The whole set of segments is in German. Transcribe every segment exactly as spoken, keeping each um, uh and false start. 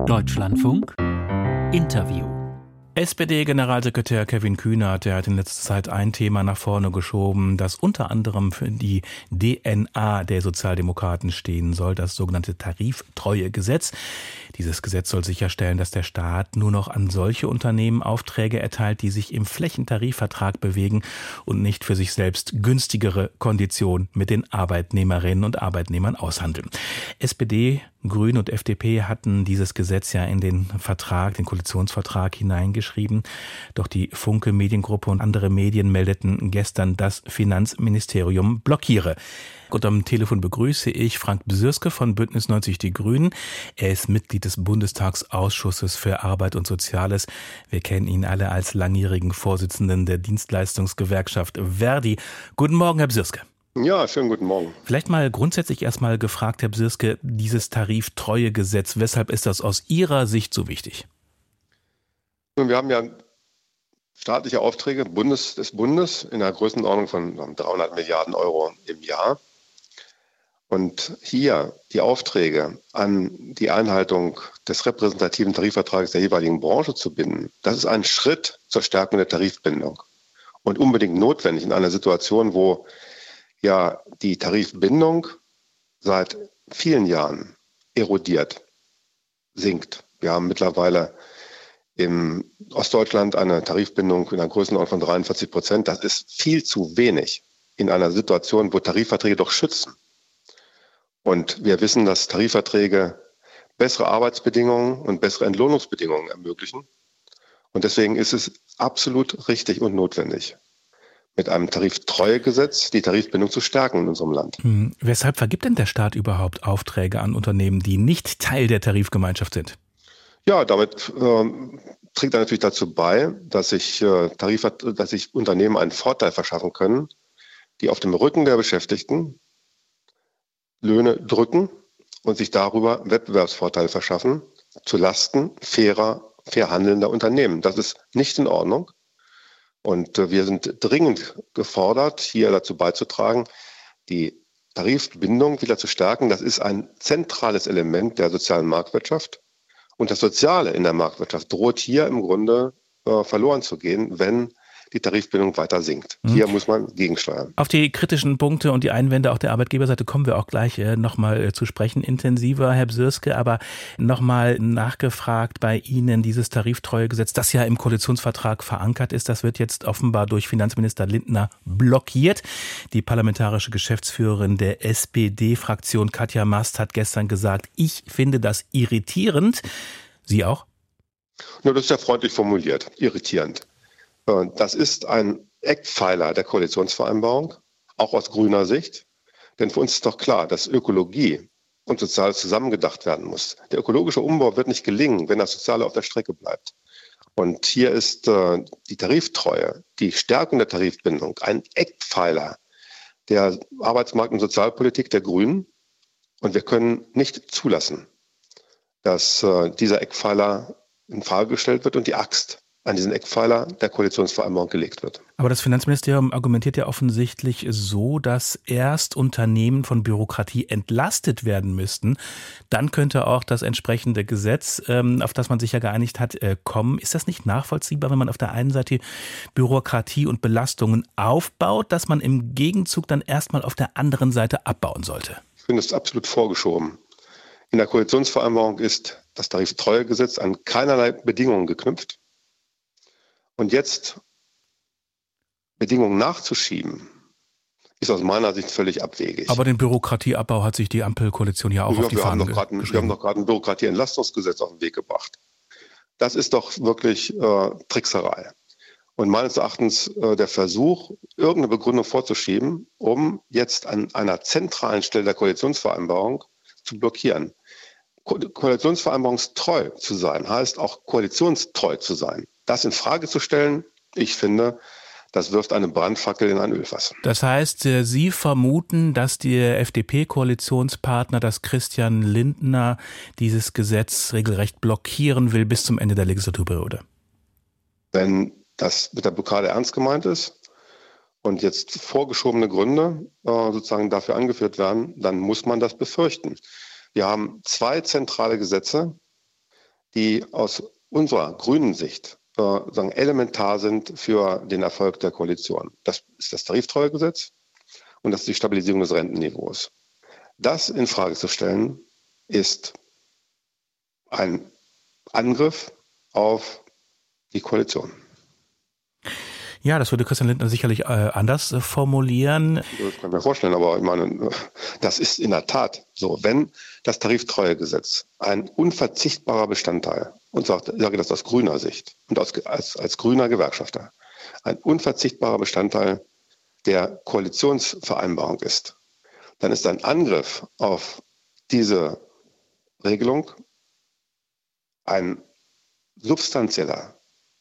Deutschlandfunk Interview. S P D-Generalsekretär Kevin Kühnert, der hat in letzter Zeit ein Thema nach vorne geschoben, das unter anderem für die D N A der Sozialdemokraten stehen soll, das sogenannte Tariftreuegesetz. Dieses Gesetz soll sicherstellen, dass der Staat nur noch an solche Unternehmen Aufträge erteilt, die sich im Flächentarifvertrag bewegen und nicht für sich selbst günstigere Konditionen mit den Arbeitnehmerinnen und Arbeitnehmern aushandeln. S P D, Grüne und F D P hatten dieses Gesetz ja in den Vertrag, den Koalitionsvertrag hineingeschrieben. Doch die Funke Mediengruppe und andere Medien meldeten gestern, das Finanzministerium blockiere. Und am Telefon begrüße ich Frank Bsirske von Bündnis neunzig Die Grünen. Er ist Mitglied des Bundestagsausschusses für Arbeit und Soziales. Wir kennen ihn alle als langjährigen Vorsitzenden der Dienstleistungsgewerkschaft Verdi. Guten Morgen, Herr Bsirske. Ja, schönen guten Morgen. Vielleicht mal grundsätzlich erstmal gefragt, Herr Bsirske, dieses Tariftreuegesetz, weshalb ist das aus Ihrer Sicht so wichtig? Nun, wir haben ja staatliche Aufträge Bundes, des Bundes in einer Größenordnung von dreihundert Milliarden Euro im Jahr. Und hier die Aufträge an die Einhaltung des repräsentativen Tarifvertrags der jeweiligen Branche zu binden, das ist ein Schritt zur Stärkung der Tarifbindung und unbedingt notwendig in einer Situation, wo ja die Tarifbindung seit vielen Jahren erodiert, sinkt. Wir haben mittlerweile im Ostdeutschland eine Tarifbindung in einer Größenordnung von dreiundvierzig Prozent. Das ist viel zu wenig in einer Situation, wo Tarifverträge doch schützen. Und wir wissen, dass Tarifverträge bessere Arbeitsbedingungen und bessere Entlohnungsbedingungen ermöglichen. Und deswegen ist es absolut richtig und notwendig, mit einem Tariftreuegesetz die Tarifbindung zu stärken in unserem Land. Hm. Weshalb vergibt denn der Staat überhaupt Aufträge an Unternehmen, die nicht Teil der Tarifgemeinschaft sind? Ja, damit äh, trägt er natürlich dazu bei, dass sich, äh, Tarif, dass sich Unternehmen einen Vorteil verschaffen können, die auf dem Rücken der Beschäftigten Löhne drücken und sich darüber Wettbewerbsvorteile verschaffen, zu Lasten fairer, fair handelnder Unternehmen. Das ist nicht in Ordnung. Und äh, wir sind dringend gefordert, hier dazu beizutragen, die Tarifbindung wieder zu stärken. Das ist ein zentrales Element der sozialen Marktwirtschaft. Und das Soziale in der Marktwirtschaft droht hier im Grunde äh, verloren zu gehen, wenn die Tarifbindung weiter sinkt. Mhm. Hier muss man gegensteuern. Auf die kritischen Punkte und die Einwände auch der Arbeitgeberseite kommen wir auch gleich äh, nochmal äh, zu sprechen, intensiver, Herr Bsirske. Aber nochmal nachgefragt bei Ihnen, dieses Tariftreuegesetz, das ja im Koalitionsvertrag verankert ist, das wird jetzt offenbar durch Finanzminister Lindner blockiert. Die parlamentarische Geschäftsführerin der S P D-Fraktion Katja Mast hat gestern gesagt, ich finde das irritierend. Sie auch? Nur das ist ja freundlich formuliert, irritierend. Das ist ein Eckpfeiler der Koalitionsvereinbarung, auch aus grüner Sicht. Denn für uns ist doch klar, dass Ökologie und Soziales zusammengedacht werden muss. Der ökologische Umbau wird nicht gelingen, wenn das Soziale auf der Strecke bleibt. Und hier ist äh, die Tariftreue, die Stärkung der Tarifbindung, ein Eckpfeiler der Arbeitsmarkt- und Sozialpolitik der Grünen. Und wir können nicht zulassen, dass äh, dieser Eckpfeiler in Frage gestellt wird und die Axt an diesen Eckpfeiler der Koalitionsvereinbarung gelegt wird. Aber das Finanzministerium argumentiert ja offensichtlich so, dass erst Unternehmen von Bürokratie entlastet werden müssten. Dann könnte auch das entsprechende Gesetz, auf das man sich ja geeinigt hat, kommen. Ist das nicht nachvollziehbar, wenn man auf der einen Seite Bürokratie und Belastungen aufbaut, dass man im Gegenzug dann erstmal auf der anderen Seite abbauen sollte? Ich finde es absolut vorgeschoben. In der Koalitionsvereinbarung ist das Tariftreuegesetz an keinerlei Bedingungen geknüpft. Und jetzt Bedingungen nachzuschieben, ist aus meiner Sicht völlig abwegig. Aber den Bürokratieabbau hat sich die Ampelkoalition ja auch ja, auf die wir Fahnen geschrieben. Wir haben doch gerade ein Bürokratieentlastungsgesetz auf den Weg gebracht. Das ist doch wirklich äh, Trickserei. Und meines Erachtens äh, der Versuch, irgendeine Begründung vorzuschieben, um jetzt an einer zentralen Stelle der Koalitionsvereinbarung zu blockieren. Ko- Koalitionsvereinbarungstreu zu sein, heißt auch koalitionstreu zu sein. Das in Frage zu stellen, ich finde, das wirft eine Brandfackel in ein Ölfass. Das heißt, Sie vermuten, dass der F D P-Koalitionspartner, dass Christian Lindner dieses Gesetz regelrecht blockieren will bis zum Ende der Legislaturperiode? Wenn das mit der Blockade ernst gemeint ist und jetzt vorgeschobene Gründe äh, sozusagen dafür angeführt werden, dann muss man das befürchten. Wir haben zwei zentrale Gesetze, die aus unserer grünen Sicht äh, sagen, elementar sind für den Erfolg der Koalition. Das ist das Tariftreuegesetz und das ist die Stabilisierung des Rentenniveaus. Das in Frage zu stellen, ist ein Angriff auf die Koalition. Ja, das würde Christian Lindner sicherlich äh, anders äh, formulieren. Das kann ich mir vorstellen, aber ich meine, das ist in der Tat so. Wenn das Tariftreuegesetz ein unverzichtbarer Bestandteil, und sagt, ich sage das aus grüner Sicht und aus, als, als grüner Gewerkschafter, ein unverzichtbarer Bestandteil der Koalitionsvereinbarung ist, dann ist ein Angriff auf diese Regelung ein substanzieller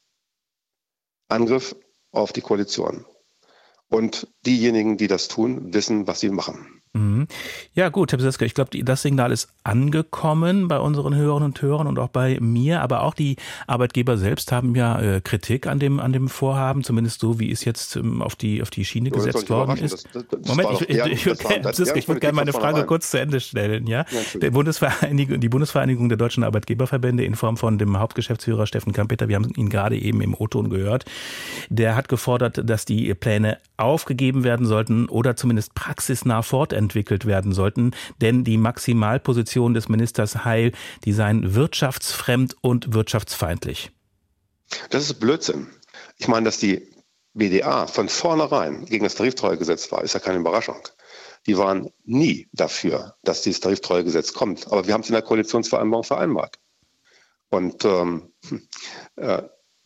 Angriff auf die Koalition. Und diejenigen, die das tun, wissen, was sie machen. Ja gut, Herr Bzyrska, ich glaube, das Signal ist angekommen bei unseren Hörerinnen und Hörern und auch bei mir, aber auch die Arbeitgeber selbst haben ja äh, Kritik an dem an dem Vorhaben, zumindest so, wie es jetzt ähm, auf die auf die Schiene so, gesetzt worden ist. Das, das, das Moment, ich, ich, ich, ich, ich würde gerne meine Frage kurz zu Ende stellen. Ja, ja Der Bundesvereinigung, die Bundesvereinigung der deutschen Arbeitgeberverbände in Form von dem Hauptgeschäftsführer Steffen Kampeter, wir haben ihn gerade eben im O-Ton gehört, der hat gefordert, dass die Pläne aufgegeben werden sollten oder zumindest praxisnah fortentwickelt werden sollten, denn die Maximalposition des Ministers Heil, die seien wirtschaftsfremd und wirtschaftsfeindlich. Das ist Blödsinn. Ich meine, dass die B D A von vornherein gegen das Tariftreuegesetz war, ist ja keine Überraschung. Die waren nie dafür, dass dieses Tariftreuegesetz kommt. Aber wir haben es in der Koalitionsvereinbarung vereinbart. Und ähm, äh,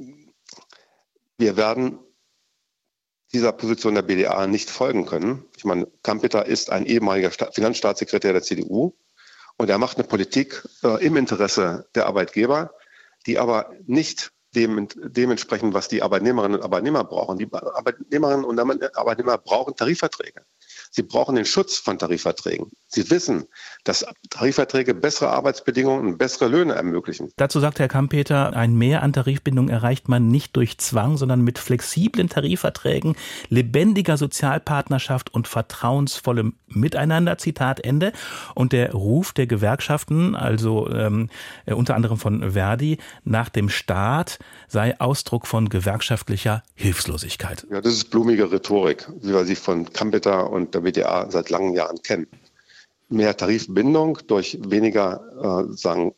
wir werden dieser Position der B D A nicht folgen können. Ich meine, Kampeter ist ein ehemaliger Finanzstaatssekretär der C D U und er macht eine Politik äh, im Interesse der Arbeitgeber, die aber nicht dem, dementsprechend, was die Arbeitnehmerinnen und Arbeitnehmer brauchen. Die Arbeitnehmerinnen und Arbeitnehmer brauchen Tarifverträge. Sie brauchen den Schutz von Tarifverträgen. Sie wissen, dass Tarifverträge bessere Arbeitsbedingungen und bessere Löhne ermöglichen. Dazu sagt Herr Kampeter, ein Mehr an Tarifbindung erreicht man nicht durch Zwang, sondern mit flexiblen Tarifverträgen, lebendiger Sozialpartnerschaft und vertrauensvollem Miteinander. Zitat Ende. Und der Ruf der Gewerkschaften, also ähm, unter anderem von Verdi, nach dem Staat sei Ausdruck von gewerkschaftlicher Hilflosigkeit. Ja, das ist blumige Rhetorik, wie wir sie von Kampeter und der B D A seit langen Jahren kennen. Mehr Tarifbindung durch weniger, äh, sagen,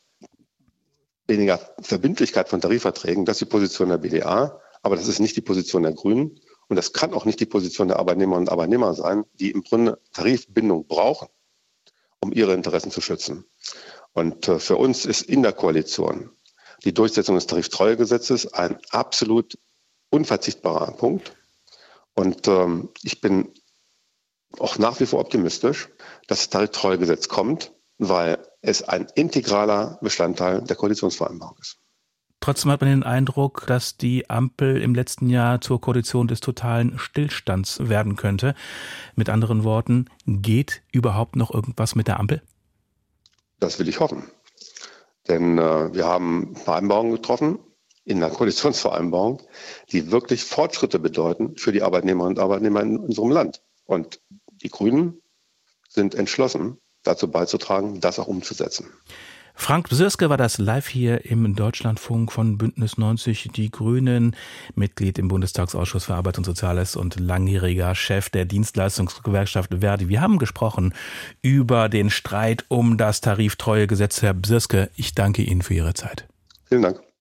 weniger Verbindlichkeit von Tarifverträgen, das ist die Position der B D A, aber das ist nicht die Position der Grünen und das kann auch nicht die Position der Arbeitnehmerinnen und Arbeitnehmer sein, die im Grunde Tarifbindung brauchen, um ihre Interessen zu schützen. Und äh, für uns ist in der Koalition die Durchsetzung des Tariftreuegesetzes ein absolut unverzichtbarer Punkt. Und ähm, ich bin auch nach wie vor optimistisch, dass das Tariftreuegesetz kommt, weil es ein integraler Bestandteil der Koalitionsvereinbarung ist. Trotzdem hat man den Eindruck, dass die Ampel im letzten Jahr zur Koalition des totalen Stillstands werden könnte. Mit anderen Worten, geht überhaupt noch irgendwas mit der Ampel? Das will ich hoffen. Denn äh, wir haben Vereinbarungen getroffen in der Koalitionsvereinbarung, die wirklich Fortschritte bedeuten für die Arbeitnehmerinnen und Arbeitnehmer in unserem Land. Und die Grünen sind entschlossen, dazu beizutragen, das auch umzusetzen. Frank Bzyrska war das live hier im Deutschlandfunk von Bündnis neunzig Die Grünen, Mitglied im Bundestagsausschuss für Arbeit und Soziales und langjähriger Chef der Dienstleistungsgewerkschaft Verdi. Wir haben gesprochen über den Streit um das Tariftreuegesetz. Herr Bzyrska, ich danke Ihnen für Ihre Zeit. Vielen Dank.